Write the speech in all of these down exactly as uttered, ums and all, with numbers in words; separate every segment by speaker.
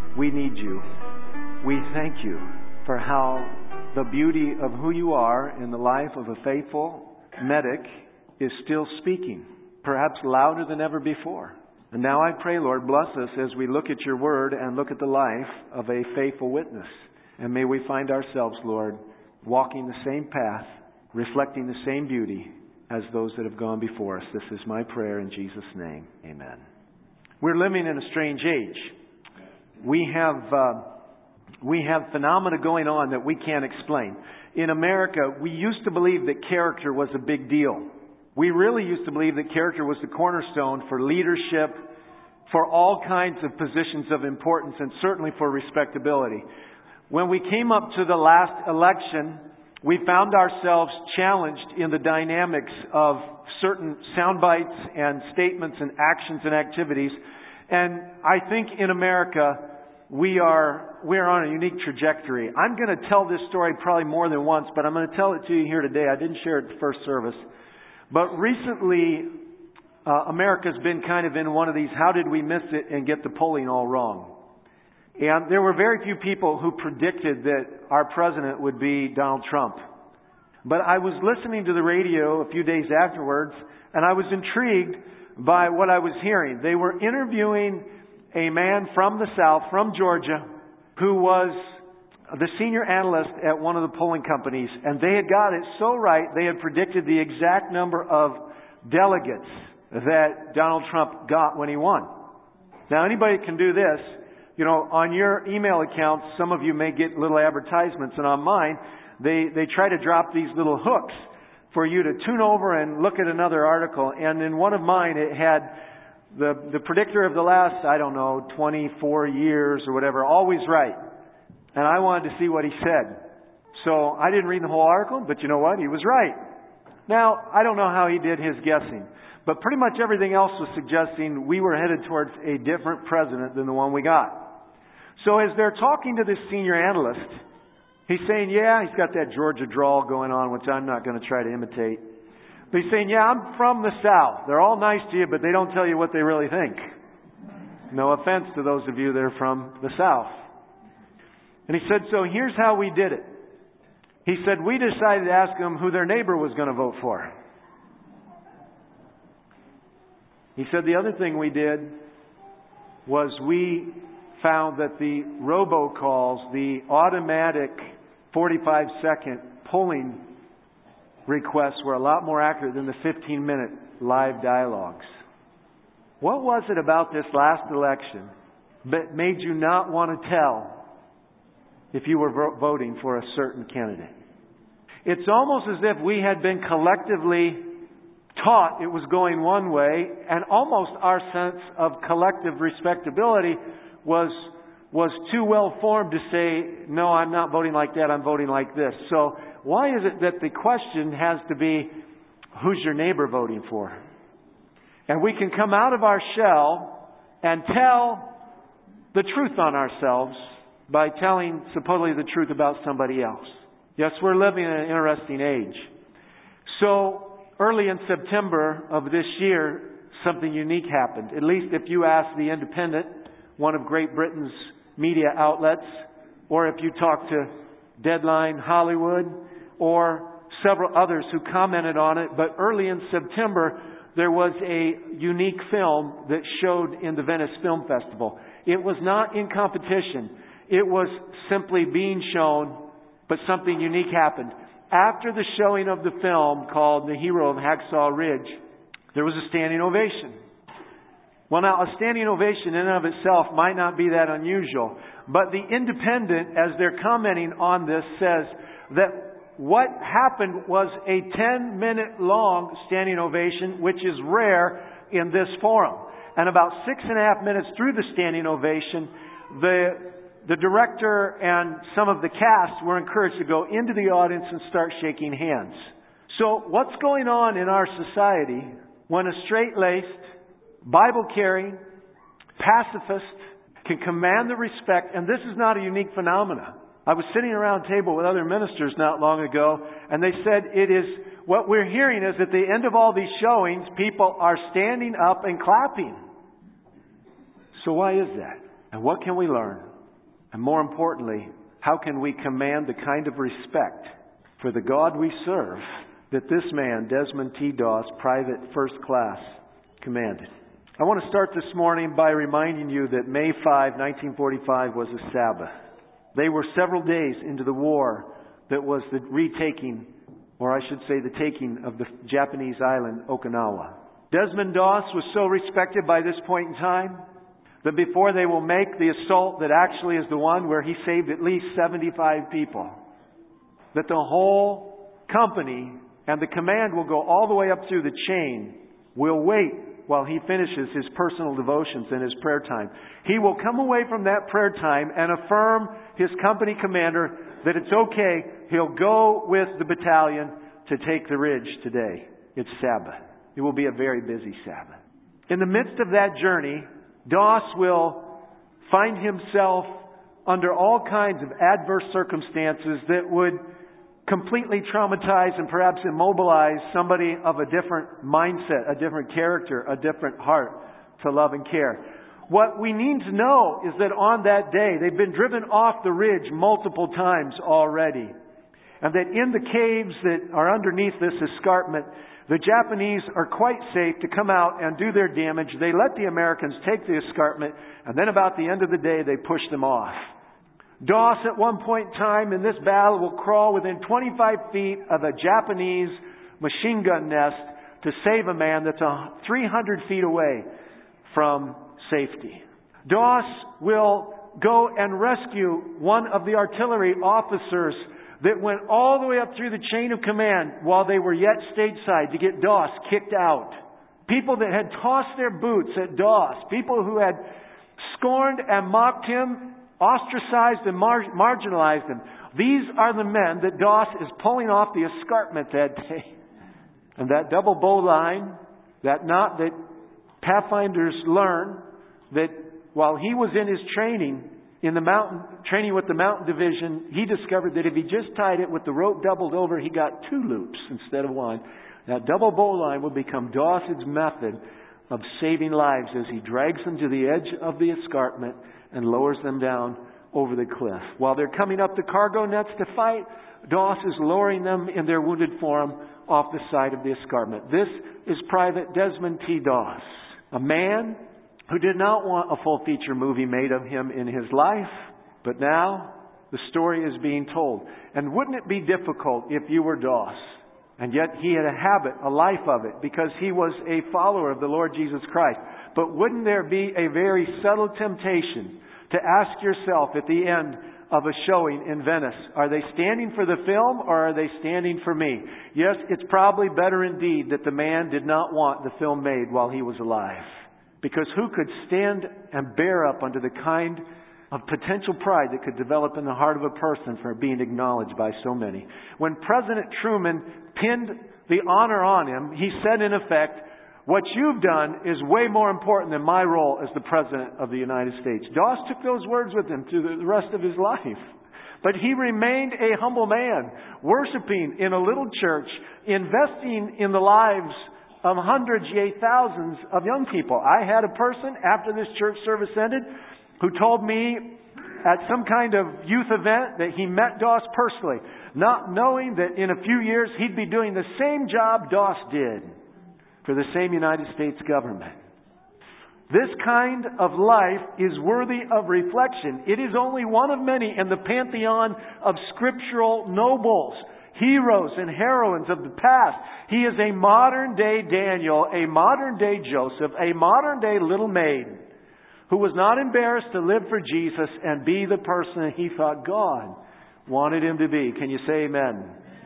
Speaker 1: We need you. We thank you for how the beauty of who you are in the life of a faithful medic is still speaking, perhaps louder than ever before. And now I pray, Lord, bless us as we look at your word and look at the life of a faithful witness. And may we find ourselves, Lord, walking the same path, reflecting the same beauty as those that have gone before us. This is my prayer in Jesus' name. Amen. We're living in a strange age. We have uh, we have phenomena going on that we can't explain. In America, we used to believe that character was a big deal. We really used to believe that character was the cornerstone for leadership, for all kinds of positions of importance, and certainly for respectability. When we came up to the last election, we found ourselves challenged in the dynamics of certain sound bites and statements and actions and activities. And I think in America, we are we are on a unique trajectory. I'm going to tell this story probably more than once, but I'm going to tell it to you here today. I didn't share it at the first service. But recently, uh, America's been kind of in one of these, how did we miss it and get the polling all wrong? And there were very few people who predicted that our president would be Donald Trump. But I was listening to the radio a few days afterwards, and I was intrigued by what I was hearing. They were interviewing a man from the South, from Georgia, who was the senior analyst at one of the polling companies. And they had got it so right, they had predicted the exact number of delegates that Donald Trump got when he won. Now, anybody can do this. You know, on your email accounts, some of you may get little advertisements, and on mine, they, they try to drop these little hooks for you to tune over and look at another article. And in one of mine, it had the, the predictor of the last, I don't know, twenty-four years or whatever, always right. And I wanted to see what he said. So I didn't read the whole article, but you know what? He was right. Now, I don't know how he did his guessing, but pretty much everything else was suggesting we were headed towards a different president than the one we got. So as they're talking to this senior analyst, he's saying, yeah, he's got that Georgia drawl going on, which I'm not going to try to imitate. But he's saying, yeah, I'm from the South. They're all nice to you, but they don't tell you what they really think. No offense to those of you that are from the South. And he said, so here's how we did it. He said, we decided to ask them who their neighbor was going to vote for. He said, the other thing we did was we found that the robocalls, the automatic forty-five second polling requests were a lot more accurate than the fifteen minute live dialogues. What was it about this last election that made you not want to tell if you were voting for a certain candidate? It's almost as if we had been collectively taught it was going one way, and almost our sense of collective respectability was was too well formed to say, no, I'm not voting like that, I'm voting like this. So why is it that the question has to be, who's your neighbor voting for? And we can come out of our shell and tell the truth on ourselves by telling supposedly the truth about somebody else. Yes, we're living in an interesting age. So early in September of this year, something unique happened. At least if you ask The Independent, one of Great Britain's media outlets, or if you talk to Deadline Hollywood, or several others who commented on it. But early in September, there was a unique film that showed in the Venice Film Festival. It was not in competition. It was simply being shown, but something unique happened. After the showing of the film called The Hero of Hacksaw Ridge, there was a standing ovation. Well, now, a standing ovation in and of itself might not be that unusual, but The Independent, as they're commenting on this, says that what happened was a ten minute long standing ovation, which is rare in this forum. And about six and a half minutes through the standing ovation, the The director and some of the cast were encouraged to go into the audience and start shaking hands. So what's going on in our society when a straight-laced, Bible-carrying, pacifist can command the respect, and this is not a unique phenomenon. I was sitting around a table with other ministers not long ago, and they said it is, what we're hearing is at the end of all these showings, people are standing up and clapping. So why is that? And what can we learn And more importantly, how can we command the kind of respect for the God we serve that this man, Desmond T. Doss, Private First Class, commanded? I want to start this morning by reminding you that May fifth, nineteen forty-five was a Sabbath. They were several days into the war that was the retaking, or I should say the taking of the Japanese island, Okinawa. Desmond Doss was so respected by this point in time that before they will make the assault that actually is the one where he saved at least seventy-five people, that the whole company and the command will go all the way up through the chain, will wait while he finishes his personal devotions and his prayer time. He will come away from that prayer time and affirm his company commander that it's okay. He'll go with the battalion to take the ridge today. It's Sabbath. It will be a very busy Sabbath. In the midst of that journey, Doss will find himself under all kinds of adverse circumstances that would completely traumatize and perhaps immobilize somebody of a different mindset, a different character, a different heart to love and care. What we need to know is that on that day, they've been driven off the ridge multiple times already. And that in the caves that are underneath this escarpment, the Japanese are quite safe to come out and do their damage. They let the Americans take the escarpment, and then about the end of the day, they push them off. Doss, at one point in time in this battle, will crawl within twenty-five feet of a Japanese machine gun nest to save a man that's three hundred feet away from safety. Doss will go and rescue one of the artillery officers that went all the way up through the chain of command while they were yet stateside to get Doss kicked out. People that had tossed their boots at Doss. People who had scorned and mocked him, ostracized and mar- marginalized him. These are the men that Doss is pulling off the escarpment that day. And that double bow line, that knot that Pathfinders learn, that while he was in his training, in the mountain, training with the mountain division, he discovered that if he just tied it with the rope doubled over, he got two loops instead of one. That double bow line will become Doss's method of saving lives as he drags them to the edge of the escarpment and lowers them down over the cliff. While they're coming up the cargo nets to fight, Doss is lowering them in their wounded form off the side of the escarpment. This is Private Desmond T. Doss, a man who did not want a full feature movie made of him in his life, but now the story is being told. And wouldn't it be difficult if you were Doss? And yet he had a habit, a life of it, because he was a follower of the Lord Jesus Christ. But wouldn't there be a very subtle temptation to ask yourself at the end of a showing in Venice, are they standing for the film or are they standing for me? Yes, it's probably better indeed that the man did not want the film made while he was alive. Because who could stand and bear up under the kind of potential pride that could develop in the heart of a person for being acknowledged by so many? When President Truman pinned the honor on him, he said in effect, what you've done is way more important than my role as the President of the United States. Doss took those words with him through the rest of his life. But he remained a humble man, worshiping in a little church, investing in the lives of hundreds, yea, thousands of young people. I had a person after this church service ended who told me at some kind of youth event that he met Doss personally, not knowing that in a few years he'd be doing the same job Doss did for the same United States government. This kind of life is worthy of reflection. It is only one of many in the pantheon of scriptural nobles, heroes and heroines of the past. He is a modern day Daniel, a modern day Joseph, a modern day little maid who was not embarrassed to live for Jesus and be the person he thought God wanted him to be. Can you say amen?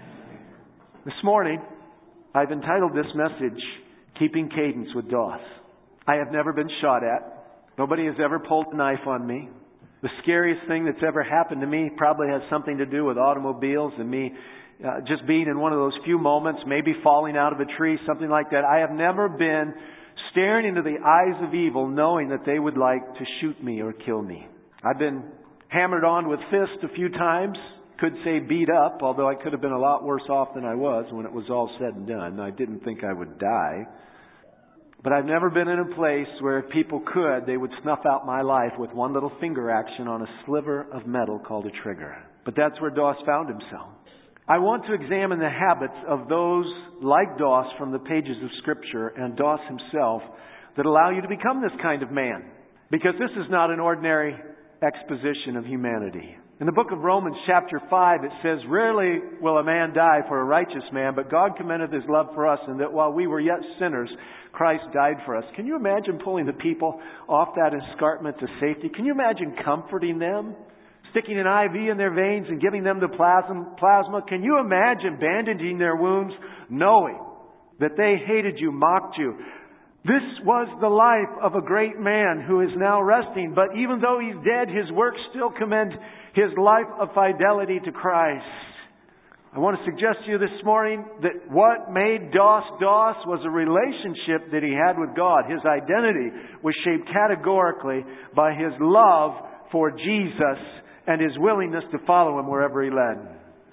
Speaker 1: This morning, I've entitled this message, Keeping Cadence with Doss. I have never been shot at. Nobody has ever pulled a knife on me. The scariest thing that's ever happened to me probably has something to do with automobiles and me uh, just being in one of those few moments, maybe falling out of a tree, something like that. I have never been staring into the eyes of evil knowing that they would like to shoot me or kill me. I've been hammered on with fists a few times. Could say beat up, although I could have been a lot worse off than I was when it was all said and done. I didn't think I would die. But I've never been in a place where if people could, they would snuff out my life with one little finger action on a sliver of metal called a trigger. But that's where Doss found himself. I want to examine the habits of those like Doss from the pages of Scripture and Doss himself that allow you to become this kind of man. Because this is not an ordinary exposition of humanity. In the book of Romans chapter five, it says, "Rarely will a man die for a righteous man, but God commendeth His love for us, and that while we were yet sinners, Christ died for us." Can you imagine pulling the people off that escarpment to safety? Can you imagine comforting them? Sticking an I V in their veins and giving them the plasma? Can you imagine bandaging their wounds, knowing that they hated you, mocked you? This was the life of a great man who is now resting. But even though he's dead, his works still commend his life of fidelity to Christ. I want to suggest to you this morning that what made Doss Doss was a relationship that he had with God. His identity was shaped categorically by his love for Jesus and his willingness to follow Him wherever He led.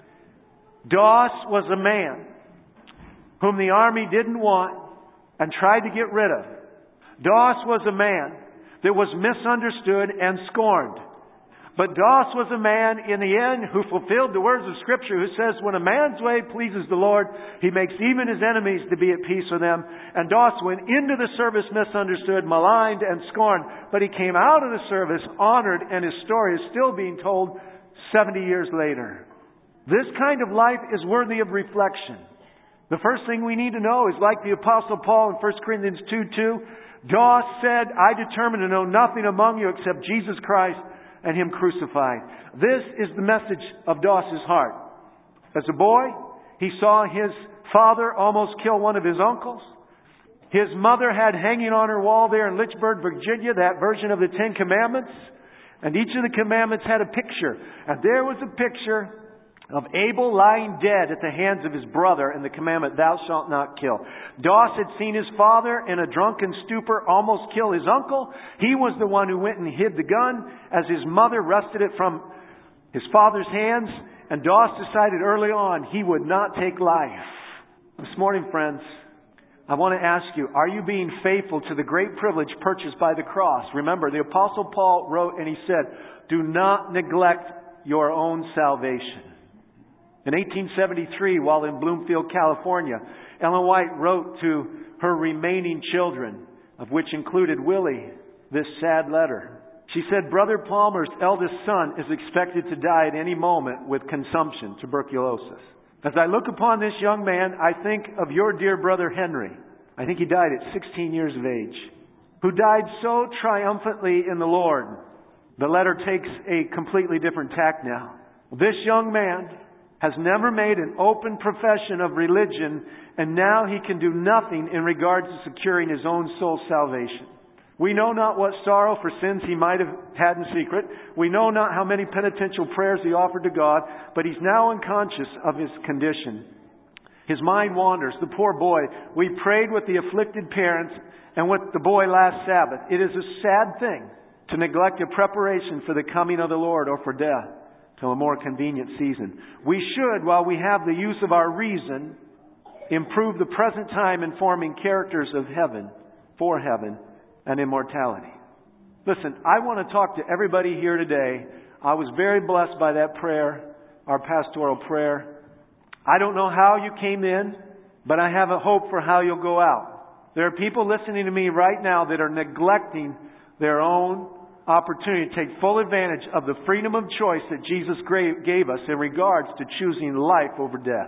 Speaker 1: Doss was a man whom the army didn't want and tried to get rid of. Doss was a man that was misunderstood and scorned. But Doss was a man, in the end, who fulfilled the words of Scripture, who says, "When a man's way pleases the Lord, He makes even his enemies to be at peace with them." And Doss went into the service misunderstood, maligned, and scorned. But he came out of the service honored, and his story is still being told seventy years later. This kind of life is worthy of reflection. The first thing we need to know is, like the Apostle Paul in First Corinthians two two, Doss said, "I determined to know nothing among you except Jesus Christ and Him crucified." This is the message of Doss's heart. As a boy, he saw his father almost kill one of his uncles. His mother had hanging on her wall there in Lynchburg, Virginia, that version of the Ten Commandments. And each of the commandments had a picture. And there was a picture of Abel lying dead at the hands of his brother in the commandment, "Thou shalt not kill." Doss had seen his father in a drunken stupor almost kill his uncle. He was the one who went and hid the gun as his mother wrested it from his father's hands. And Doss decided early on he would not take life. This morning, friends, I want to ask you, are you being faithful to the great privilege purchased by the cross? Remember, the Apostle Paul wrote and he said, "Do not neglect your own salvation." In eighteen seventy-three, while in Bloomfield, California, Ellen White wrote to her remaining children, of which included Willie, this sad letter. She said, "Brother Palmer's eldest son is expected to die at any moment with consumption, tuberculosis. As I look upon this young man, I think of your dear brother Henry." I think he died at sixteen years of age. "Who died so triumphantly in the Lord." The letter takes a completely different tack now. "This young man has never made an open profession of religion, and now he can do nothing in regards to securing his own soul's salvation. We know not what sorrow for sins he might have had in secret. We know not how many penitential prayers he offered to God, but he's now unconscious of his condition. His mind wanders. The poor boy. We prayed with the afflicted parents and with the boy last Sabbath. It is a sad thing to neglect a preparation for the coming of the Lord or for death till a more convenient season. We should, while we have the use of our reason, improve the present time in forming characters of heaven, for heaven, and immortality." Listen, I want to talk to everybody here today. I was very blessed by that prayer, our pastoral prayer. I don't know how you came in, but I have a hope for how you'll go out. There are people listening to me right now that are neglecting their own opportunity to take full advantage of the freedom of choice that Jesus gave us in regards to choosing life over death.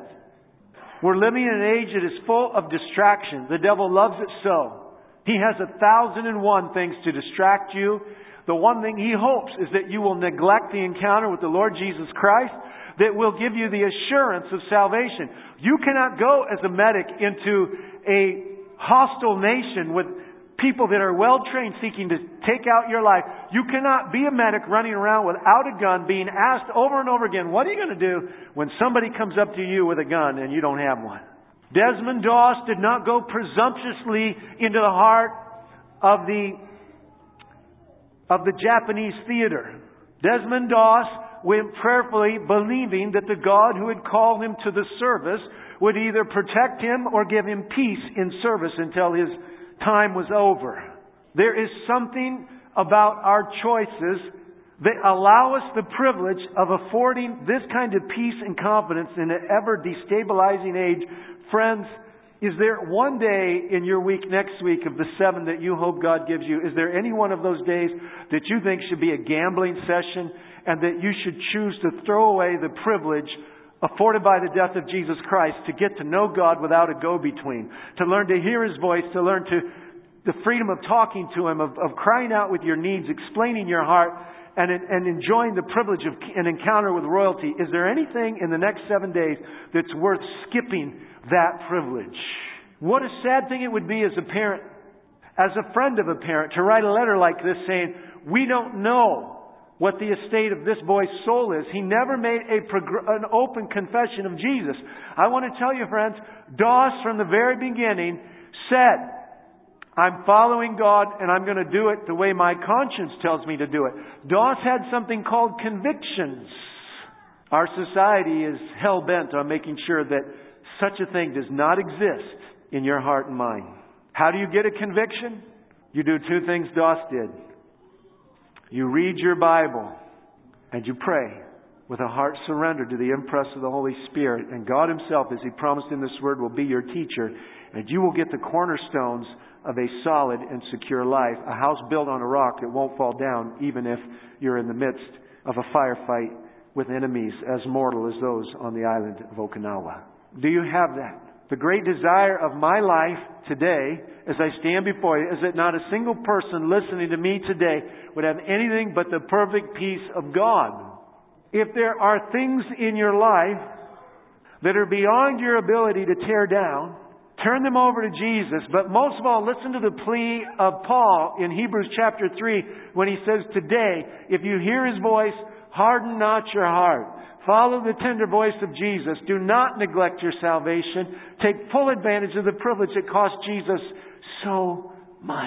Speaker 1: We're living in an age that is full of distraction. The devil loves it so. He has a thousand and one things to distract you. The one thing he hopes is that you will neglect the encounter with the Lord Jesus Christ that will give you the assurance of salvation. You cannot go as a medic into a hostile nation with people that are well trained seeking to take out your life. You cannot be a medic running around without a gun being asked over and over again, what are you going to do when somebody comes up to you with a gun and you don't have one? Desmond Doss did not go presumptuously into the heart of the of the Japanese theater. Desmond Doss went prayerfully, believing that the God who had called him to the service would either protect him or give him peace in service until his time was over. There is something about our choices that allow us the privilege of affording this kind of peace and confidence in an ever destabilizing age. Friends, is there one day in your week next week of the seven that you hope God gives you, is there any one of those days that you think should be a gambling session and that you should choose to throw away the privilege afforded by the death of Jesus Christ to get to know God without a go-between, to learn to hear His voice, to learn to the freedom of talking to Him, of, of crying out with your needs, explaining your heart, and, and enjoying the privilege of an encounter with royalty? Is there anything in the next seven days that's worth skipping that privilege? What a sad thing it would be as a parent, as a friend of a parent, to write a letter like this saying, we don't know what the estate of this boy's soul is. He never made a prog- an open confession of Jesus. I want to tell you, friends, Doss from the very beginning said, I'm following God and I'm going to do it the way my conscience tells me to do it. Doss had something called convictions. Our society is hell-bent on making sure that such a thing does not exist in your heart and mind. How do you get a conviction? You do two things Doss did. You read your Bible and you pray with a heart surrendered to the impress of the Holy Spirit. And God Himself, as He promised in this Word, will be your teacher. And you will get the cornerstones of a solid and secure life. A house built on a rock that won't fall down even if you're in the midst of a firefight with enemies as mortal as those on the island of Okinawa. Do you have that? The great desire of my life today, as I stand before you, is that not a single person listening to me today would have anything but the perfect peace of God. If there are things in your life that are beyond your ability to tear down, turn them over to Jesus. But most of all, listen to the plea of Paul in Hebrews chapter three when he says, today, if you hear His voice, harden not your heart. Follow the tender voice of Jesus. Do not neglect your salvation. Take full advantage of the privilege that cost Jesus so much.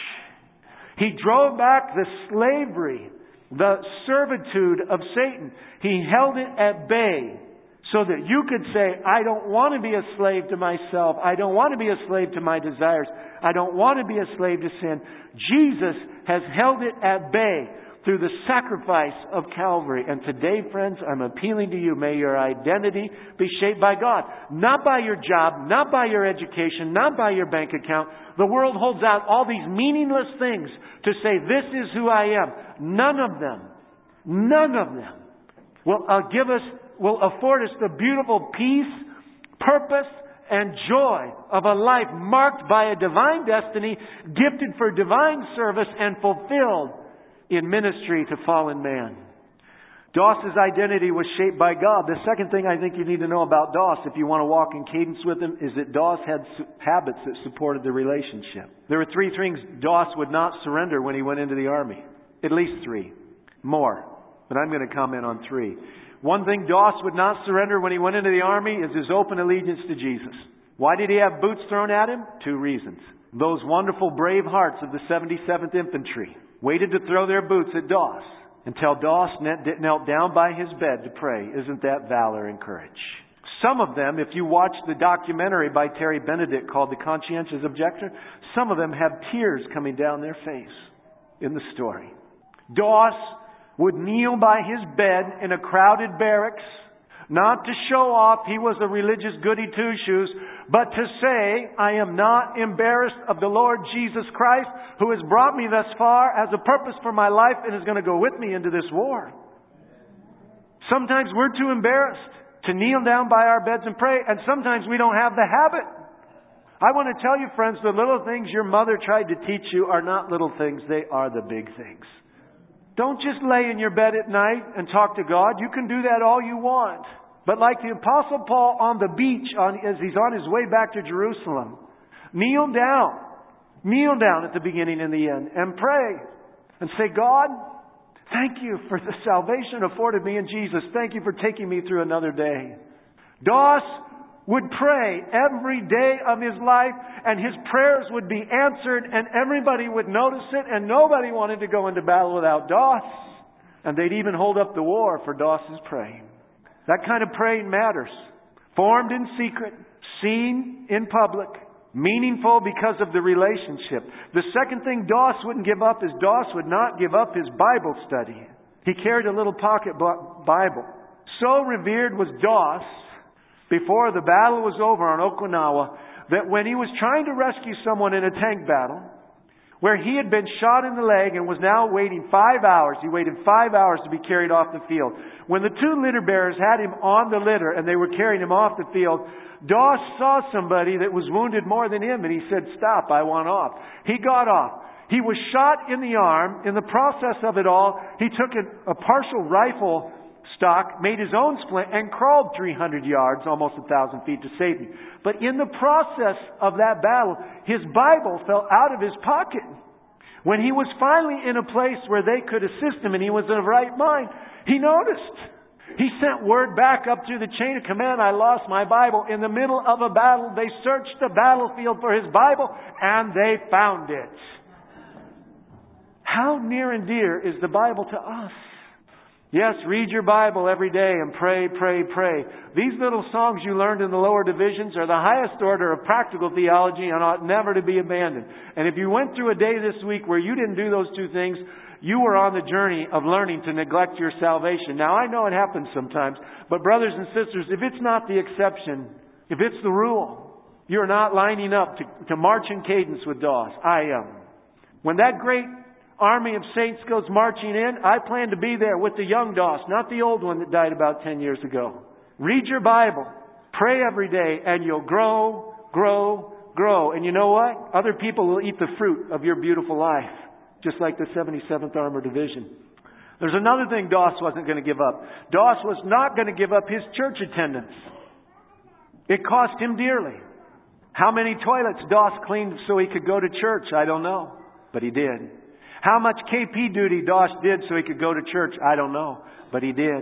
Speaker 1: He drove back the slavery, the servitude of Satan. He held it at bay so that you could say, I don't want to be a slave to myself. I don't want to be a slave to my desires. I don't want to be a slave to sin. Jesus has held it at bay through the sacrifice of Calvary. And today, friends, I'm appealing to you. May your identity be shaped by God. Not by your job, not by your education, not by your bank account. The world holds out all these meaningless things to say, this is who I am. None of them, none of them will uh, give us, will afford us the beautiful peace, purpose, and joy of a life marked by a divine destiny, gifted for divine service, and fulfilled in ministry to fallen man. Doss's identity was shaped by God. The second thing I think you need to know about Doss, if you want to walk in cadence with him, is that Doss had habits that supported the relationship. There were three things Doss would not surrender when he went into the army. At least three. More. But I'm going to comment on three. One thing Doss would not surrender when he went into the army is his open allegiance to Jesus. Why did he have boots thrown at him? Two reasons. Those wonderful brave hearts of the seventy-seventh Infantry waited to throw their boots at Doss until Doss knelt down by his bed to pray. Isn't that valor and courage? Some of them, if you watch the documentary by Terry Benedict called The Conscientious Objector, some of them have tears coming down their face in the story. Doss would kneel by his bed in a crowded barracks, not to show off he was a religious goody two-shoes, but to say, I am not embarrassed of the Lord Jesus Christ, who has brought me thus far, has a purpose for my life, and is going to go with me into this war. Sometimes we're too embarrassed to kneel down by our beds and pray, and sometimes we don't have the habit. I want to tell you, friends, the little things your mother tried to teach you are not little things, they are the big things. Don't just lay in your bed at night and talk to God. You can do that all you want. But like the Apostle Paul on the beach on, as he's on his way back to Jerusalem, kneel down. Kneel down at the beginning and the end and pray. And say, God, thank you for the salvation afforded me in Jesus. Thank you for taking me through another day. Doss would pray every day of his life, and his prayers would be answered, and everybody would notice it, and nobody wanted to go into battle without Doss. And they'd even hold up the war for Doss's praying. That kind of praying matters. Formed in secret, seen in public, Meaningful because of the relationship. The second thing Doss wouldn't give up is Doss would not give up his Bible study. He carried a little pocket Bible. So revered was Doss before the battle was over on Okinawa that when he was trying to rescue someone in a tank battle, where he had been shot in the leg and was now waiting five hours. He waited five hours to be carried off the field. When the two litter bearers had him on the litter and they were carrying him off the field, Doss saw somebody that was wounded more than him and he said, "Stop, I want off." He got off. He was shot in the arm. In the process of it all, he took a, a partial rifle stock, made his own splint, and crawled three hundred yards, almost a thousand feet, to safety. But in the process of that battle, his Bible fell out of his pocket. When he was finally in a place where they could assist him and he was in the right mind, he noticed. He sent word back up through the chain of command, "I lost my Bible." In the middle of a battle, they searched the battlefield for his Bible and they found it. How near and dear is the Bible to us? Yes, read your Bible every day and pray, pray, pray. These little songs you learned in the lower divisions are the highest order of practical theology and ought never to be abandoned. And if you went through a day this week where you didn't do those two things, you were on the journey of learning to neglect your salvation. Now, I know it happens sometimes, but brothers and sisters, if it's not the exception, if it's the rule, you're not lining up to, to march in cadence with Doss. I am. When that great army of saints goes marching in, I plan to be there with the young Doss, not the old one that died about ten years ago. Read your Bible. Pray every day and you'll grow, grow, grow. And you know what? Other people will eat the fruit of your beautiful life, just like the seventy-seventh Armored Division. There's another thing Doss wasn't going to give up. Doss was not going to give up his church attendance. It cost him dearly. How many toilets Doss cleaned so he could go to church, I don't know. But he did. How much K P duty Doss did so he could go to church, I don't know. But he did.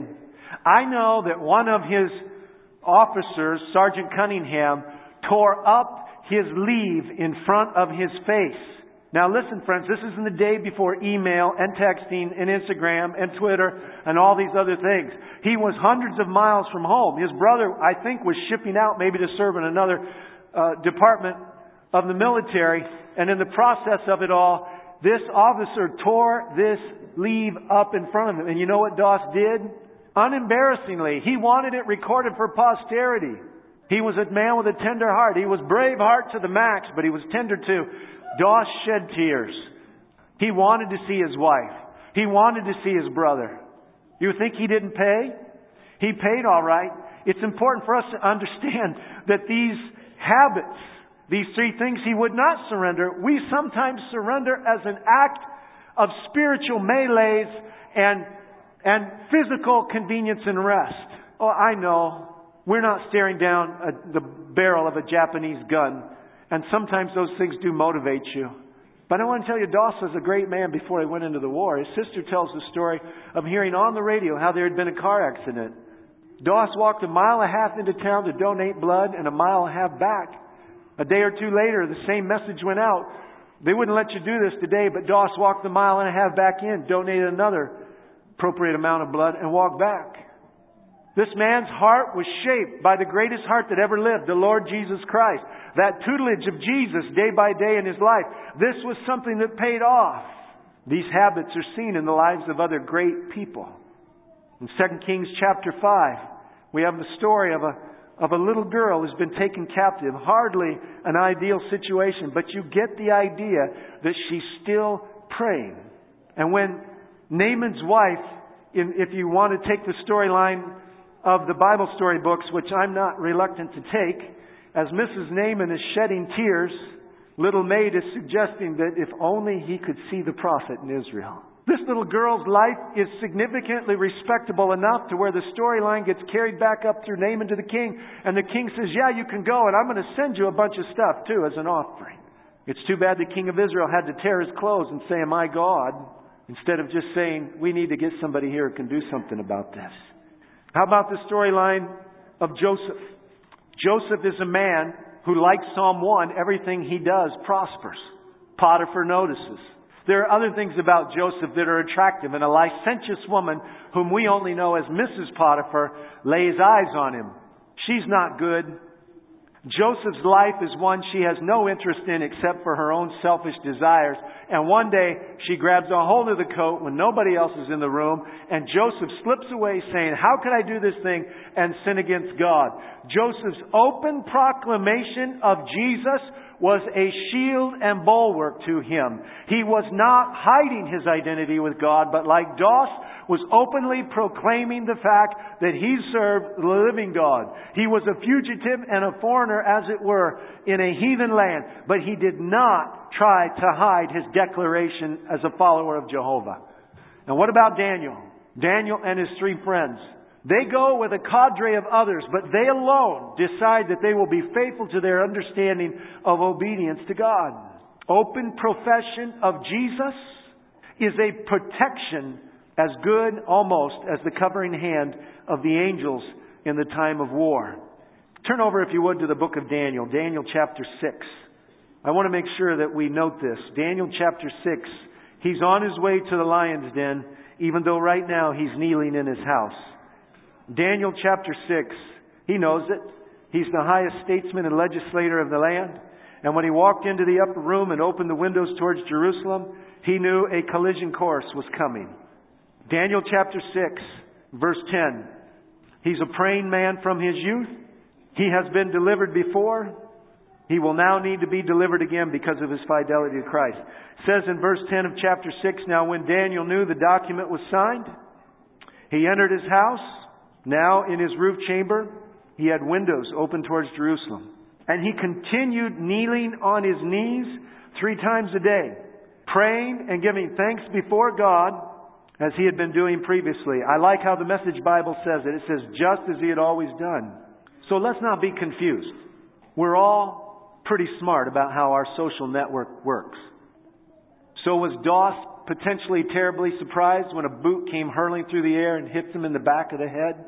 Speaker 1: I know that one of his officers, Sergeant Cunningham, tore up his leave in front of his face. Now listen, friends, this is in the day before email and texting and Instagram and Twitter and all these other things. He was hundreds of miles from home. His brother, I think, was shipping out maybe to serve in another uh, department of the military. And in the process of it all, this officer tore this leave up in front of him. And you know what Doss did? Unembarrassingly, he wanted it recorded for posterity. He was a man with a tender heart. He was brave heart to the max, but he was tender too. Doss shed tears. He wanted to see his wife. He wanted to see his brother. You think he didn't pay? He paid all right. It's important for us to understand that these habits, these three things he would not surrender, we sometimes surrender as an act of spiritual melees and, and physical convenience and rest. Oh, I know. We're not staring down a, the barrel of a Japanese gun. And sometimes those things do motivate you. But I want to tell you, Doss was a great man before he went into the war. His sister tells the story of hearing on the radio how there had been a car accident. Doss walked a mile and a half into town to donate blood and a mile and a half back. A day or two later, the same message went out. They wouldn't let you do this today, but Doss walked a mile and a half back in, donated another appropriate amount of blood, and walked back. This man's heart was shaped by the greatest heart that ever lived, the Lord Jesus Christ. That tutelage of Jesus day by day in his life. This was something that paid off. These habits are seen in the lives of other great people. In Second Kings chapter five, we have the story of a, of a little girl who's been taken captive. Hardly an ideal situation, but you get the idea that she's still praying. And when Naaman's wife, in, if you want to take the storyline of the Bible story books, which I'm not reluctant to take, as Missus Naaman is shedding tears, little maid is suggesting that if only he could see the prophet in Israel. This little girl's life is significantly respectable enough to where the storyline gets carried back up through Naaman to the king, and the king says, "Yeah, you can go, and I'm going to send you a bunch of stuff too as an offering." It's too bad the king of Israel had to tear his clothes and say, "Am I God?" instead of just saying, "We need to get somebody here who can do something about this." How about the storyline of Joseph? Joseph is a man who, like Psalm one, everything he does prospers. Potiphar notices. There are other things about Joseph that are attractive, and a licentious woman, whom we only know as Missus Potiphar, lays eyes on him. She's not good. Joseph's life is one she has no interest in except for her own selfish desires. And one day she grabs a hold of the coat when nobody else is in the room, and Joseph slips away saying, "How can I do this thing and sin against God?" Joseph's open proclamation of Jesus was a shield and bulwark to him. He was not hiding his identity with God, but like Doss, was openly proclaiming the fact that he served the living God. He was a fugitive and a foreigner, as it were, in a heathen land, but he did not try to hide his declaration as a follower of Jehovah. And what about Daniel? Daniel and his three friends. They go with a cadre of others, but they alone decide that they will be faithful to their understanding of obedience to God. Open profession of Jesus is a protection as good almost as the covering hand of the angels in the time of war. Turn over, if you would, to the book of Daniel, Daniel chapter six. I want to make sure that we note this. Daniel chapter six, he's on his way to the lion's den, even though right now he's kneeling in his house. Daniel chapter six, he knows it. He's the highest statesman and legislator of the land. And when he walked into the upper room and opened the windows towards Jerusalem, he knew a collision course was coming. Daniel chapter six, verse ten. He's a praying man from his youth. He has been delivered before. He will now need to be delivered again because of his fidelity to Christ. It says in verse ten of chapter six, "Now when Daniel knew the document was signed, he entered his house. Now in his roof chamber, he had windows open towards Jerusalem. And he continued kneeling on his knees three times a day, praying and giving thanks before God as he had been doing previously." I like how the Message Bible says it. It says, just as he had always done. So let's not be confused. We're all pretty smart about how our social network works. So was Doss potentially terribly surprised when a boot came hurling through the air and hits him in the back of the head?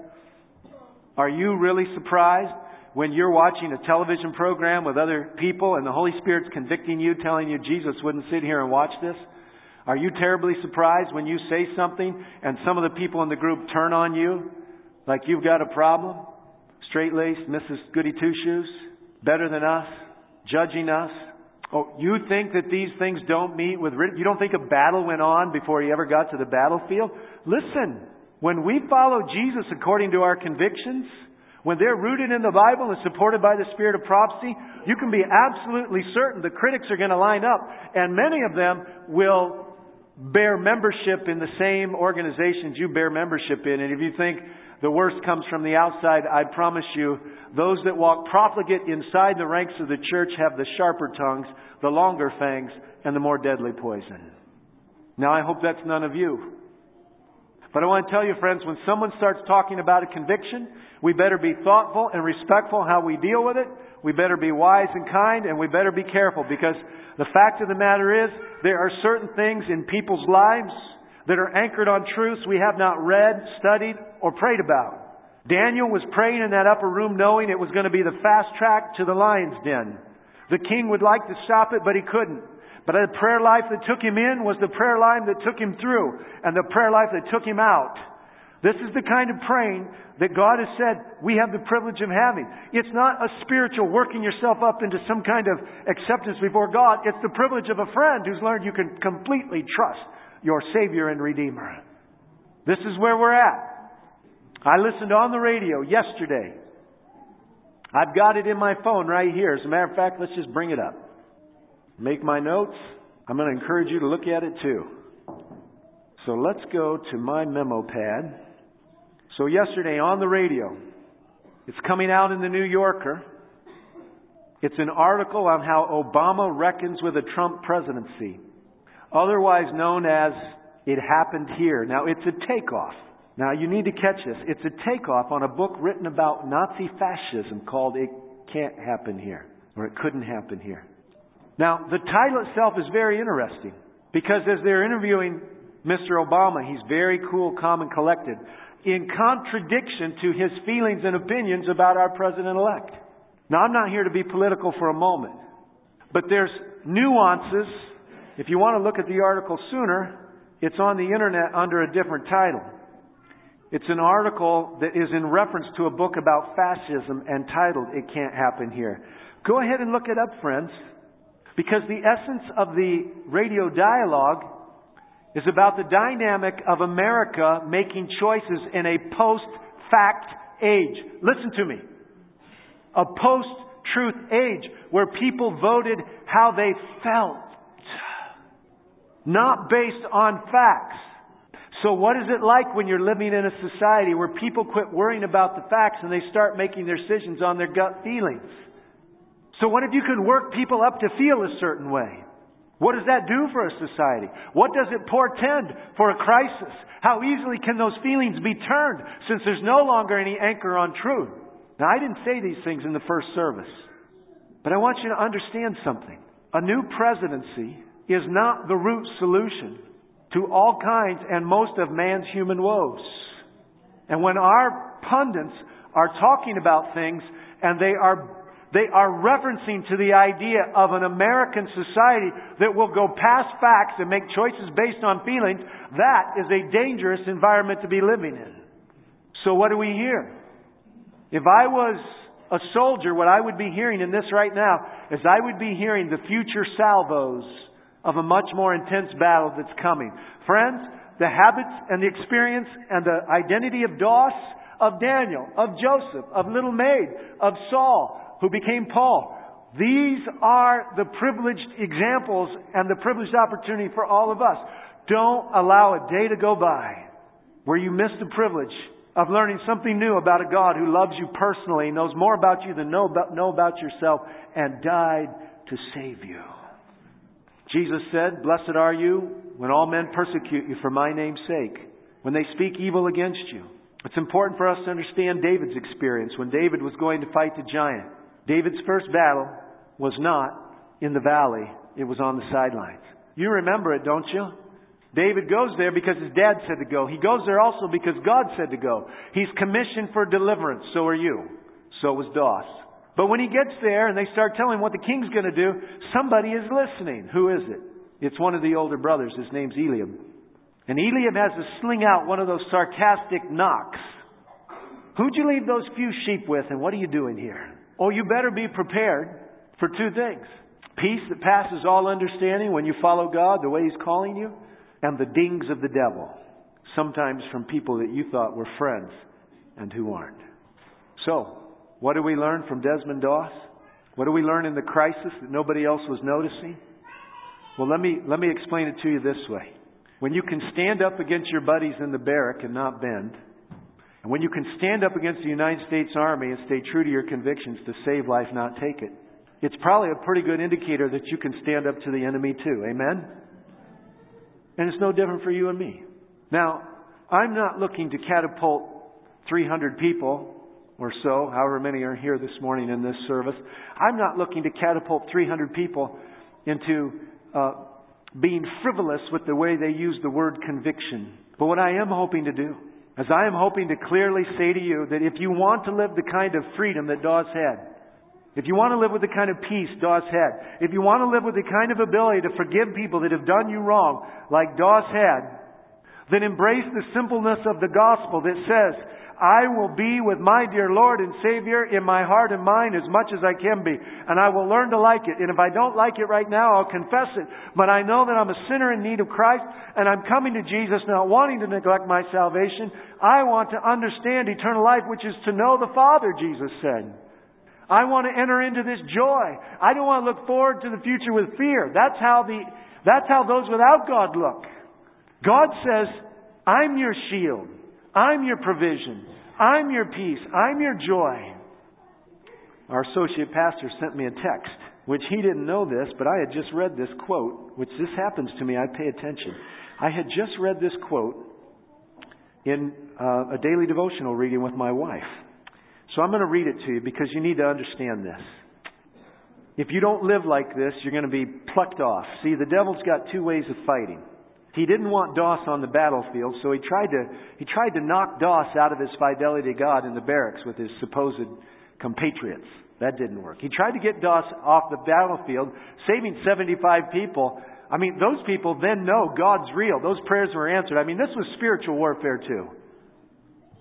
Speaker 1: Are you really surprised when you're watching a television program with other people and the Holy Spirit's convicting you, telling you Jesus wouldn't sit here and watch this? Are you terribly surprised when you say something and some of the people in the group turn on you like you've got a problem? Straight-laced Missus Goody Two-Shoes, better than us, judging us. Oh, you think that these things don't meet with... You don't think a battle went on before he ever got to the battlefield? Listen, when we follow Jesus according to our convictions, when they're rooted in the Bible and supported by the spirit of prophecy, you can be absolutely certain the critics are going to line up. And many of them will bear membership in the same organizations you bear membership in. And if you think the worst comes from the outside, I promise you, those that walk profligate inside the ranks of the church have the sharper tongues, the longer fangs, and the more deadly poison. Now, I hope that's none of you. But I want to tell you, friends, when someone starts talking about a conviction, we better be thoughtful and respectful how we deal with it. We better be wise and kind, and we better be careful, because the fact of the matter is, there are certain things in people's lives that are anchored on truths we have not read, studied, or prayed about. Daniel was praying in that upper room knowing it was going to be the fast track to the lion's den. The king would like to stop it, but he couldn't. But the prayer life that took him in was the prayer life that took him through, and the prayer life that took him out. This is the kind of praying that God has said we have the privilege of having. It's not a spiritual working yourself up into some kind of acceptance before God. It's the privilege of a friend who's learned you can completely trust your Savior and Redeemer. This is where we're at. I listened on the radio yesterday. I've got it in my phone right here. As a matter of fact, let's just bring it up. Make my notes. I'm going to encourage you to look at it too. So let's go to my memo pad. So yesterday on the radio, it's coming out in the New Yorker. It's an article on how Obama reckons with a Trump presidency, otherwise known as "It Happened Here." Now, it's a takeoff. Now, you need to catch this. It's a takeoff on a book written about Nazi fascism called "It Can't Happen Here," or "It Couldn't Happen Here." Now, the title itself is very interesting, because as they're interviewing Mister Obama, he's very cool, calm, and collected, in contradiction to his feelings and opinions about our president-elect. Now, I'm not here to be political for a moment, but there's nuances. If you want to look at the article sooner, it's on the internet under a different title. It's an article that is in reference to a book about fascism entitled It Can't Happen Here. Go ahead and look it up, friends. Because the essence of the radio dialogue is about the dynamic of America making choices in a post-fact age. Listen to me. A post-truth age where people voted how they felt. Not based on facts. So what is it like when you're living in a society where people quit worrying about the facts and they start making their decisions on their gut feelings? So what if you can work people up to feel a certain way? What does that do for a society? What does it portend for a crisis? How easily can those feelings be turned since there's no longer any anchor on truth? Now, I didn't say these things in the first service, but I want you to understand something. A new presidency is not the root solution to all kinds and most of man's human woes. And when our pundits are talking about things and they are They are referencing to the idea of an American society that will go past facts and make choices based on feelings. That is a dangerous environment to be living in. So what do we hear? If I was a soldier, what I would be hearing in this right now is I would be hearing the future salvos of a much more intense battle that's coming. Friends, the habits and the experience and the identity of Doss, of Daniel, of Joseph, of little maid, of Saul, who became Paul. These are the privileged examples and the privileged opportunity for all of us. Don't allow a day to go by where you miss the privilege of learning something new about a God who loves you personally, knows more about you than know about, know about yourself, and died to save you. Jesus said, "Blessed are you when all men persecute you for my name's sake, when they speak evil against you." It's important for us to understand David's experience when David was going to fight the giant. David's first battle was not in the valley. It was on the sidelines. You remember it, don't you? David goes there because his dad said to go. He goes there also because God said to go. He's commissioned for deliverance. So are you. So was Doss. But when he gets there and they start telling him what the king's going to do, somebody is listening. Who is it? It's one of the older brothers. His name's Eliab. And Eliab has to sling out one of those sarcastic knocks. Who'd you leave those few sheep with, and what are you doing here? Oh, you better be prepared for two things. Peace that passes all understanding when you follow God the way He's calling you, and the dings of the devil, sometimes from people that you thought were friends and who aren't. So, what do we learn from Desmond Doss? What do we learn in the crisis that nobody else was noticing? Well, let me, let me explain it to you this way. When you can stand up against your buddies in the barrack and not bend, and when you can stand up against the United States Army and stay true to your convictions to save life, not take it, it's probably a pretty good indicator that you can stand up to the enemy too. Amen? And it's no different for you and me. Now, I'm not looking to catapult three hundred people or so, however many are here this morning in this service. I'm not looking to catapult three hundred people into uh, being frivolous with the way they use the word conviction. But what I am hoping to do is I am hoping to clearly say to you that if you want to live the kind of freedom that Doss had, if you want to live with the kind of peace Doss had, if you want to live with the kind of ability to forgive people that have done you wrong like Doss had, then embrace the simpleness of the gospel that says, I will be with my dear Lord and Savior in my heart and mind as much as I can be. And I will learn to like it. And if I don't like it right now, I'll confess it. But I know that I'm a sinner in need of Christ. And I'm coming to Jesus not wanting to neglect my salvation. I want to understand eternal life, which is to know the Father, Jesus said. I want to enter into this joy. I don't want to look forward to the future with fear. That's how the, that's how those without God look. God says, I'm your shield. I'm your provision. I'm your peace. I'm your joy. Our associate pastor sent me a text, which he didn't know this, but I had just read this quote, which this happens to me, I pay attention. I had just read this quote in uh, a daily devotional reading with my wife. So I'm going to read it to you because you need to understand this. If you don't live like this, you're going to be plucked off. See, the devil's got two ways of fighting. He didn't want Doss on the battlefield, so he tried to he tried to knock Doss out of his fidelity to God in the barracks with his supposed compatriots. That didn't work. He tried to get Doss off the battlefield, saving seventy-five people. I mean, those people then know God's real. Those prayers were answered. I mean, this was spiritual warfare too.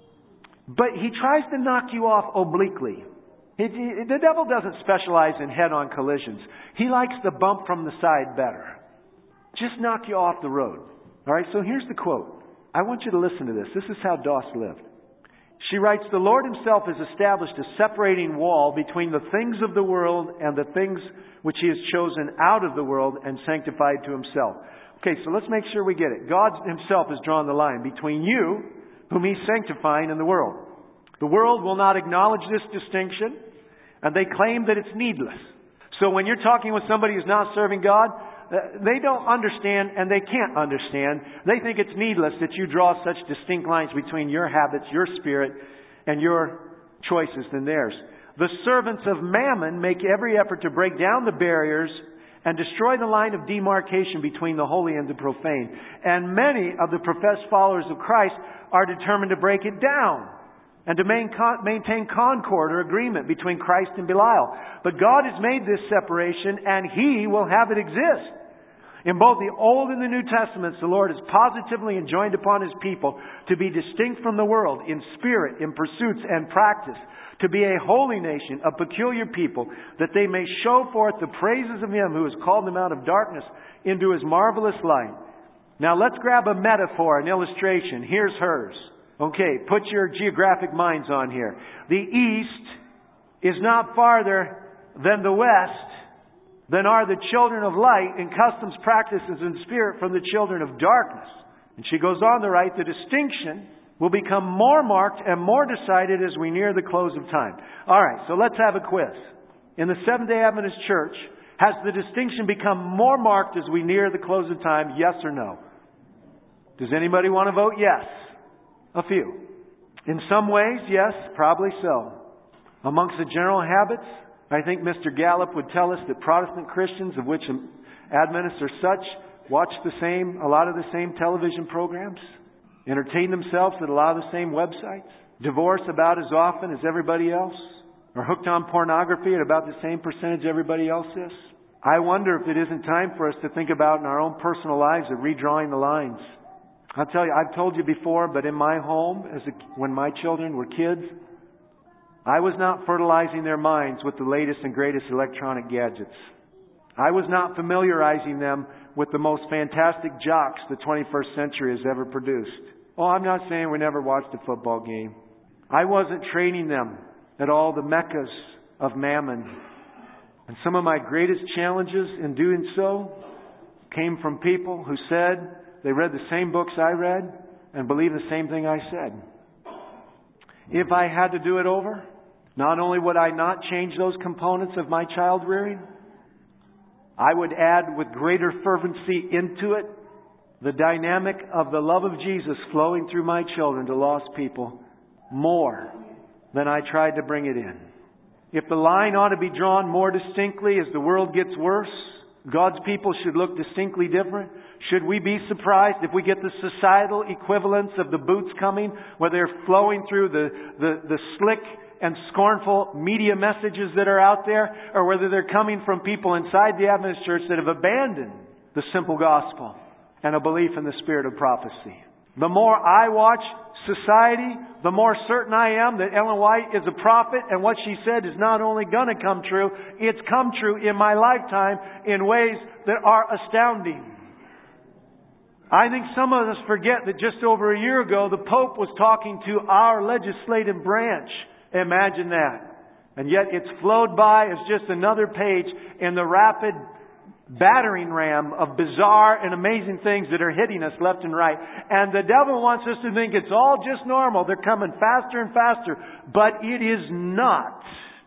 Speaker 1: But he tries to knock you off obliquely. It, it, the devil doesn't specialize in head-on collisions. He likes the bump from the side better. Just knock you off the road. All right, so here's the quote. I want you to listen to this. This is how Doss lived. She writes, "The Lord himself has established a separating wall between the things of the world and the things which he has chosen out of the world and sanctified to himself." Okay, so let's make sure we get it. God himself has drawn the line between you, whom he's sanctifying, and the world. The world will not acknowledge this distinction, and they claim that it's needless. So when you're talking with somebody who's not serving God, they don't understand, and they can't understand. They think it's needless that you draw such distinct lines between your habits, your spirit, and your choices than theirs. The servants of Mammon make every effort to break down the barriers and destroy the line of demarcation between the holy and the profane. And many of the professed followers of Christ are determined to break it down and to maintain concord or agreement between Christ and Belial. But God has made this separation, and He will have it exist. In both the Old and the New Testaments, the Lord has positively enjoined upon His people to be distinct from the world in spirit, in pursuits and practice, to be a holy nation, a peculiar people, that they may show forth the praises of Him who has called them out of darkness into His marvelous light. Now let's grab a metaphor, an illustration. Here's hers. Okay, put your geographic minds on here. The East is not farther than the West than are the children of light in customs, practices, and spirit from the children of darkness. And she goes on to write, the distinction will become more marked and more decided as we near the close of time. All right, so let's have a quiz. In the Seventh-day Adventist Church, has the distinction become more marked as we near the close of time? Yes or no? Does anybody want to vote yes? A few. In some ways, yes, probably so. Amongst the general habits, I think Mister Gallup would tell us that Protestant Christians, of which Adventists are such, watch the same, a lot of the same television programs, entertain themselves at a lot of the same websites, divorce about as often as everybody else, are hooked on pornography at about the same percentage everybody else is. I wonder if it isn't time for us to think about in our own personal lives of redrawing the lines. I'll tell you, I've told you before, but in my home, as a, when my children were kids, I was not fertilizing their minds with the latest and greatest electronic gadgets. I was not familiarizing them with the most fantastic jocks the twenty-first century has ever produced. Oh, I'm not saying we never watched a football game. I wasn't training them at all the meccas of Mammon. And some of my greatest challenges in doing so came from people who said they read the same books I read and believed the same thing I said. If I had to do it over, not only would I not change those components of my child rearing, I would add with greater fervency into it the dynamic of the love of Jesus flowing through my children to lost people more than I tried to bring it in. If the line ought to be drawn more distinctly as the world gets worse, God's people should look distinctly different. Should we be surprised if we get the societal equivalents of the boots coming, where they're flowing through the, the, the slick and scornful media messages that are out there, or whether they're coming from people inside the Adventist Church that have abandoned the simple gospel and a belief in the spirit of prophecy? The more I watch society, the more certain I am that Ellen White is a prophet, and what she said is not only going to come true, it's come true in my lifetime in ways that are astounding. I think some of us forget that just over a year ago, the Pope was talking to our legislative branch. Imagine that. And yet it's flowed by as just another page in the rapid battering ram of bizarre and amazing things that are hitting us left and right. And the devil wants us to think it's all just normal. They're coming faster and faster. But it is not.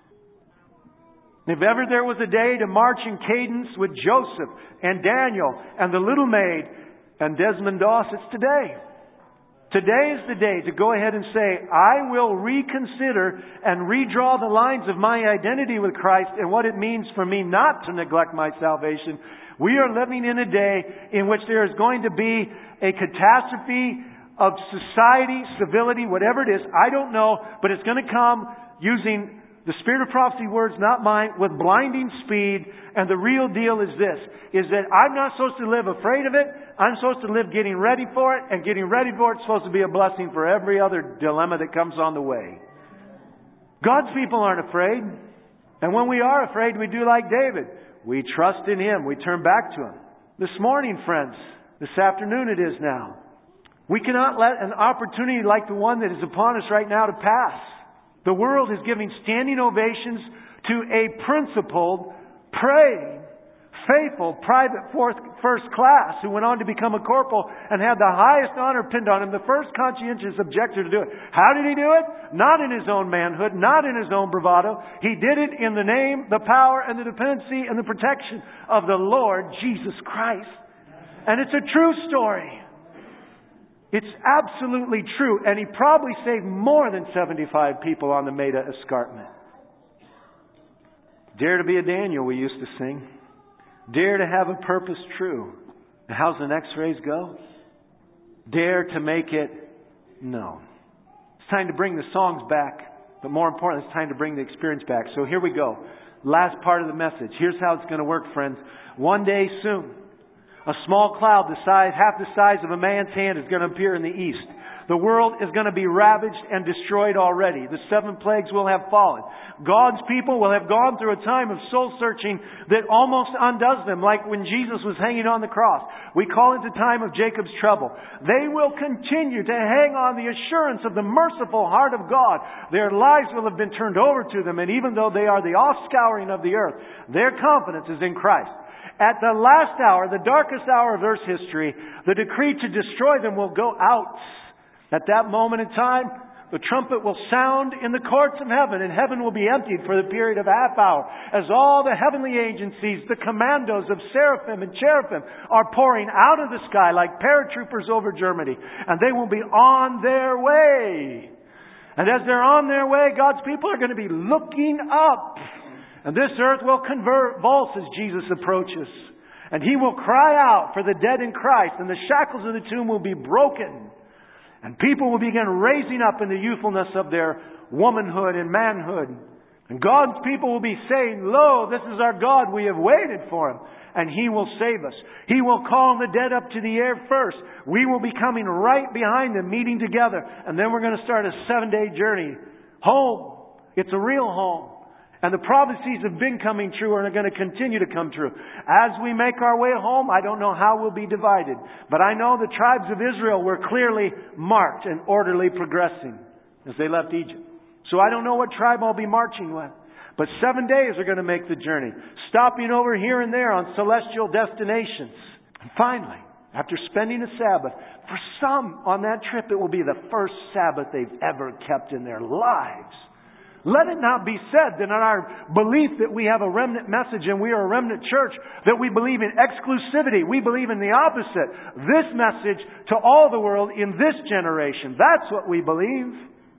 Speaker 1: If ever there was a day to march in cadence with Joseph and Daniel and the little maid and Desmond Doss, it's today. Today is the day to go ahead and say, I will reconsider and redraw the lines of my identity with Christ and what it means for me not to neglect my salvation. We are living in a day in which there is going to be a catastrophe of society, civility, whatever it is. I don't know, but it's going to come using The Spirit of prophecy words, not mine, with blinding speed. And the real deal is this, is that I'm not supposed to live afraid of it. I'm supposed to live getting ready for it. And getting ready for it is supposed to be a blessing for every other dilemma that comes on the way. God's people aren't afraid. And when we are afraid, we do like David. We trust in Him. We turn back to Him. This morning, friends, this afternoon it is now, we cannot let an opportunity like the one that is upon us right now to pass. The world is giving standing ovations to a principled, praying, faithful, private fourth, first class who went on to become a corporal and had the highest honor pinned on him, the first conscientious objector to do it. How did he do it? Not in his own manhood, not in his own bravado. He did it in the name, the power, and the dependency and the protection of the Lord Jesus Christ. And it's a true story. It's absolutely true. And he probably saved more than seventy-five people on the Maida Escarpment. Dare to be a Daniel, we used to sing. Dare to have a purpose true. And how's the next phrase go? Dare to make it known. It's time to bring the songs back. But more importantly, it's time to bring the experience back. So here we go. Last part of the message. Here's how it's going to work, friends. One day soon, a small cloud the size, half the size of a man's hand is going to appear in the east. The world is going to be ravaged and destroyed already. The seven plagues will have fallen. God's people will have gone through a time of soul searching that almost undoes them, like when Jesus was hanging on the cross. We call it the time of Jacob's trouble. They will continue to hang on the assurance of the merciful heart of God. Their lives will have been turned over to them, and even though they are the offscouring of the earth, their confidence is in Christ. At the last hour, the darkest hour of Earth's history, the decree to destroy them will go out. At that moment in time, the trumpet will sound in the courts of heaven, and heaven will be emptied for the period of a half hour, as all the heavenly agencies, the commandos of seraphim and cherubim, are pouring out of the sky like paratroopers over Germany, and they will be on their way. And as they're on their way, God's people are going to be looking up. And this earth will convulse as Jesus approaches. And He will cry out for the dead in Christ, and the shackles of the tomb will be broken. And people will begin raising up in the youthfulness of their womanhood and manhood. And God's people will be saying, "Lo, this is our God. We have waited for Him. And He will save us. He will call the dead up to the air first. We will be coming right behind them, meeting together. And then we're going to start a seven-day journey. Home. It's a real home. And the prophecies have been coming true and are going to continue to come true. As we make our way home, I don't know how we'll be divided. But I know the tribes of Israel were clearly marked and orderly progressing as they left Egypt. So I don't know what tribe I'll be marching with. But seven days are going to make the journey, stopping over here and there on celestial destinations. And finally, after spending a Sabbath, for some on that trip it will be the first Sabbath they've ever kept in their lives. Let it not be said that in our belief that we have a remnant message and we are a remnant church, that we believe in exclusivity. We believe in the opposite. This message to all the world in this generation. That's what we believe.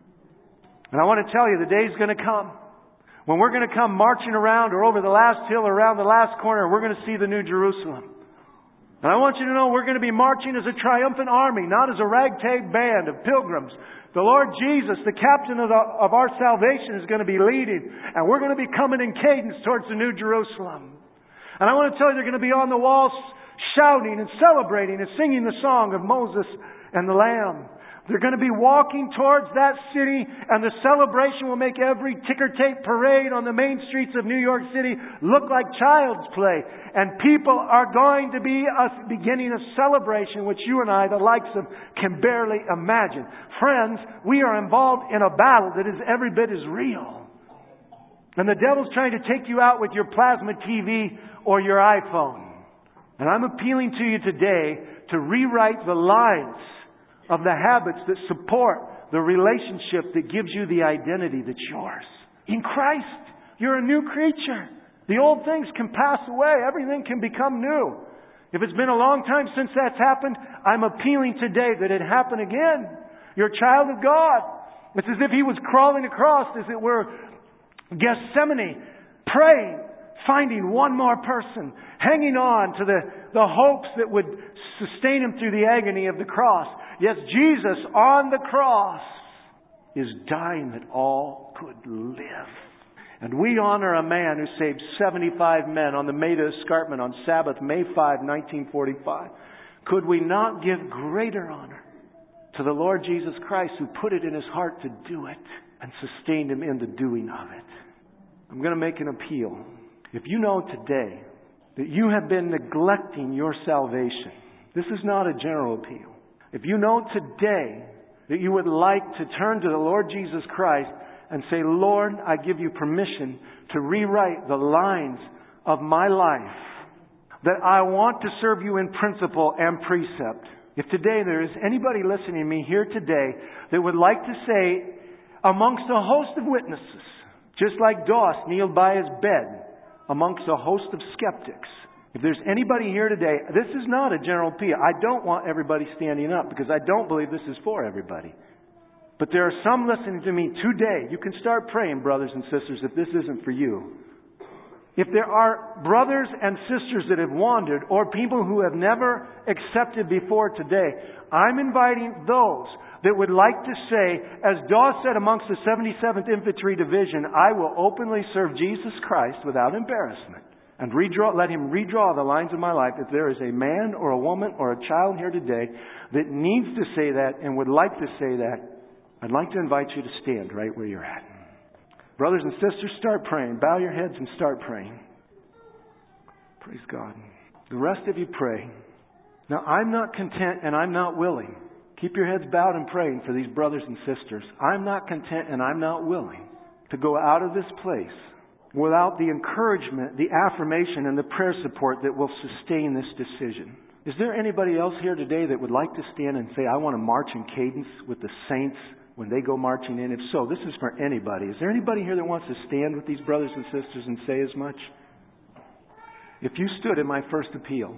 Speaker 1: And I want to tell you, the day's going to come when we're going to come marching around or over the last hill or around the last corner. We're going to see the New Jerusalem. And I want you to know we're going to be marching as a triumphant army, not as a ragtag band of pilgrims. The Lord Jesus, the captain of, the, of our salvation, is going to be leading. And we're going to be coming in cadence towards the New Jerusalem. And I want to tell you, they're going to be on the walls shouting and celebrating and singing the song of Moses and the Lamb. They're going to be walking towards that city, and the celebration will make every ticker tape parade on the main streets of New York City look like child's play. And people are going to be a beginning a celebration which you and I, the likes of, can barely imagine. Friends, we are involved in a battle that is every bit as real. And the devil's trying to take you out with your plasma T V or your iPhone. And I'm appealing to you today to rewrite the lines of the habits that support the relationship that gives you the identity that's yours. In Christ, you're a new creature. The old things can pass away. Everything can become new. If it's been a long time since that's happened, I'm appealing today that it happen again. You're a child of God. It's as if He was crawling across, as it were, Gethsemane, praying, finding one more person, hanging on to the, the hopes that would sustain Him through the agony of the cross. Yes, Jesus on the cross is dying that all could live. And we honor a man who saved seventy-five men on the Maida Escarpment on Sabbath, May fifth, nineteen forty-five. Could we not give greater honor to the Lord Jesus Christ, who put it in His heart to do it and sustained Him in the doing of it? I'm going to make an appeal. If you know today that you have been neglecting your salvation, this is not a general appeal. If you know today that you would like to turn to the Lord Jesus Christ and say, Lord, I give you permission to rewrite the lines of my life, that I want to serve you in principle and precept. If today there is anybody listening to me here today that would like to say, amongst a host of witnesses, just like Doss kneeled by his bed amongst a host of skeptics, if there's anybody here today, this is not a general appeal. I don't want everybody standing up because I don't believe this is for everybody. But there are some listening to me today. You can start praying, brothers and sisters, if this isn't for you. If there are brothers and sisters that have wandered or people who have never accepted before today, I'm inviting those that would like to say, as Doss said amongst the seventy-seventh Infantry Division, I will openly serve Jesus Christ without embarrassment and redraw, let Him redraw the lines of my life. If there is a man or a woman or a child here today that needs to say that and would like to say that, I'd like to invite you to stand right where you're at. Brothers and sisters, start praying. Bow your heads and start praying. Praise God. The rest of you pray. Now, I'm not content and I'm not willing. Keep your heads bowed and praying for these brothers and sisters. I'm not content and I'm not willing to go out of this place without the encouragement, the affirmation, and the prayer support that will sustain this decision. Is there anybody else here today that would like to stand and say, I want to march in cadence with the saints when they go marching in? If so, this is for anybody. Is there anybody here that wants to stand with these brothers and sisters and say as much? If you stood in my first appeal,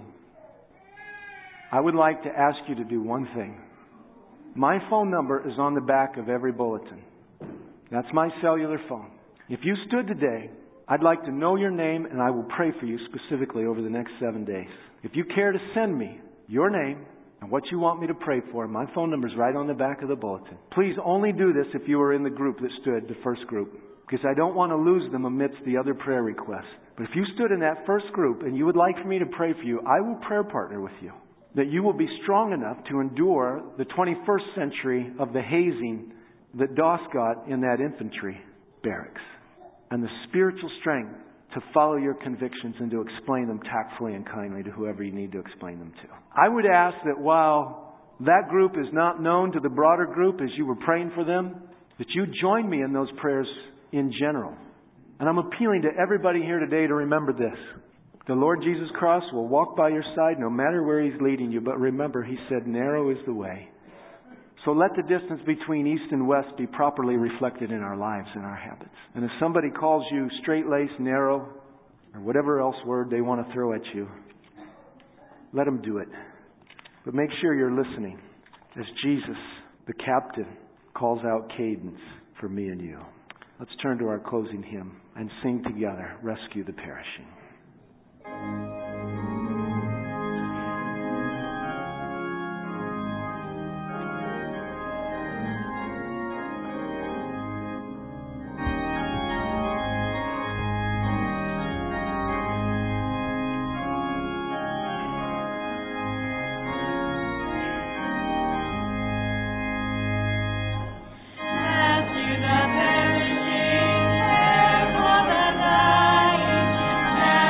Speaker 1: I would like to ask you to do one thing. My phone number is on the back of every bulletin. That's my cellular phone. If you stood today, I'd like to know your name and I will pray for you specifically over the next seven days. If you care to send me your name and what you want me to pray for, my phone number is right on the back of the bulletin. Please only do this if you were in the group that stood, the first group, because I don't want to lose them amidst the other prayer requests. But if you stood in that first group and you would like for me to pray for you, I will prayer partner with you, that you will be strong enough to endure the twenty-first century of the hazing that Doss got in that infantry barracks, and the spiritual strength to follow your convictions and to explain them tactfully and kindly to whoever you need to explain them to. I would ask that while that group is not known to the broader group as you were praying for them, that you join me in those prayers in general. And I'm appealing to everybody here today to remember this. The Lord Jesus Christ will walk by your side no matter where He's leading you. But remember, He said, narrow is the way. So let the distance between east and west be properly reflected in our lives and our habits. And if somebody calls you straight-laced, narrow, or whatever else word they want to throw at you, let them do it. But make sure you're listening as Jesus, the captain, calls out cadence for me and you. Let's turn to our closing hymn and sing together, Rescue the Perishing.
Speaker 2: Rescue the perishing, care for the dying,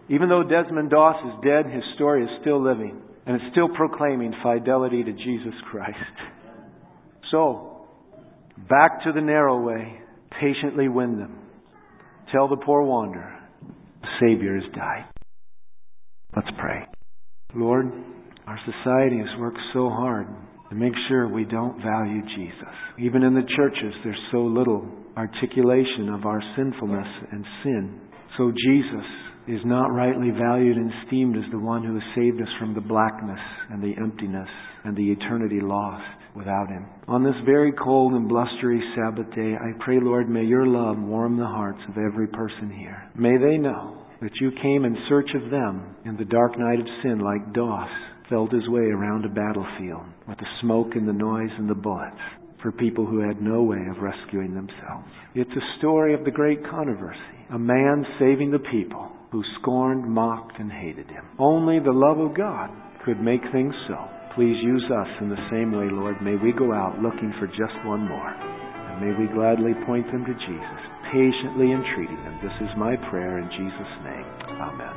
Speaker 1: Even though Desmond Doss is dead, his story is still living, and it's still proclaiming fidelity to Jesus Christ. So, back to the narrow way. Patiently win them. Tell the poor wanderer, the Savior has died. Let's pray. Lord, our society has worked so hard to make sure we don't value Jesus. Even in the churches, there's so little articulation of our sinfulness and sin. So Jesus is not rightly valued and esteemed as the one who has saved us from the blackness and the emptiness and the eternity lost without Him. On this very cold and blustery Sabbath day, I pray, Lord, may Your love warm the hearts of every person here. May they know that You came in search of them in the dark night of sin, like Doss felt his way around a battlefield with the smoke and the noise and the bullets for people who had no way of rescuing themselves. It's a story of the great controversy. A man saving the people who scorned, mocked, and hated Him. Only the love of God could make things so. Please use us in the same way, Lord. May we go out looking for just one more. And may we gladly point them to Jesus, patiently entreating them. This is my prayer in Jesus' name. Amen.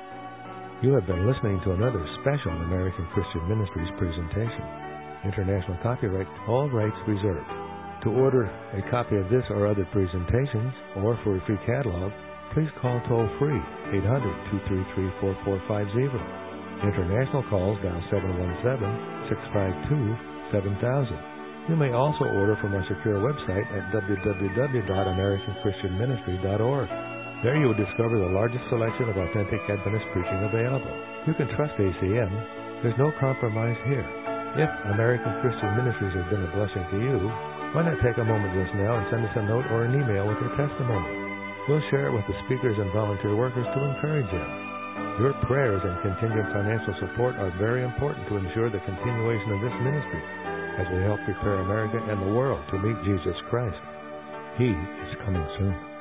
Speaker 2: You have been listening to another special American Christian Ministries presentation. International copyright, all rights reserved. To order a copy of this or other presentations, or for a free catalog, please call toll-free eight hundred, two three three, four four five zero. International calls dial seven one seven, six five two, seven thousand. You may also order from our secure website at w w w dot american christian ministry dot org. There you will discover the largest selection of authentic Adventist preaching available. You can trust A C M. There's no compromise here. If American Christian Ministries has been a blessing to you, why not take a moment just now and send us a note or an email with your testimony? We'll share it with the speakers and volunteer workers to encourage you. Your prayers and contingent financial support are very important to ensure the continuation of this ministry as we help prepare America and the world to meet Jesus Christ. He is coming soon.